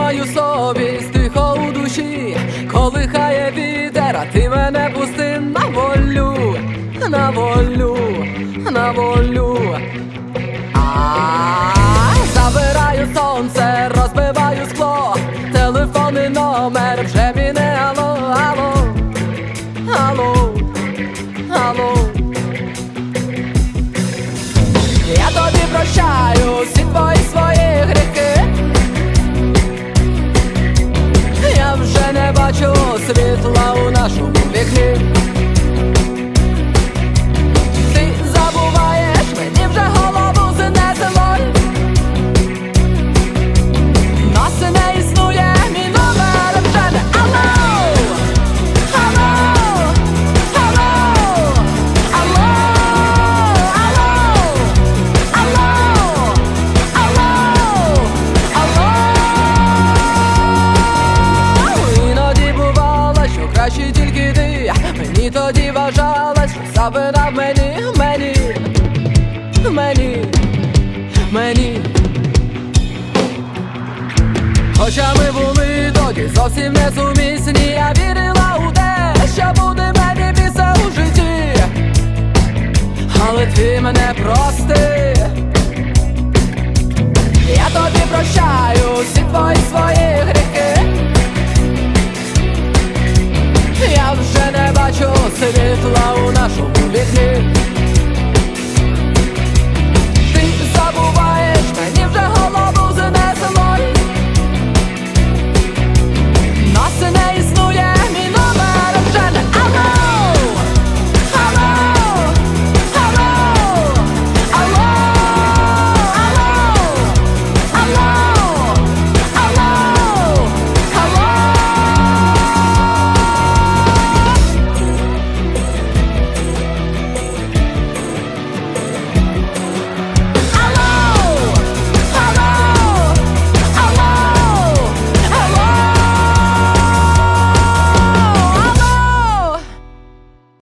маю совість тихо у душі, колихає вітер, а ти мене пусти на волю, на волю, на волю. Забираю сонце, розбиваю скло, телефонний номер вже мене. Алло, алло, алло, алло. Я тобі прощаю всі свої гріхи. Я вже не бачу світла у нашому вікні. Ти забуваєш, мені вже голову знесло. Нас не існує, мій номер вже не. Алло, алло, алло, алло, алло, алло, алло. Іноді бувало, що краще тільки ти. Мені тоді вважалось, що завинав мені, мені. Хоча ми були тоді зовсім не сумісні, я вірила у те, що буде мені місце у житті. Але ти мене прости. Я тобі прощаю всі твої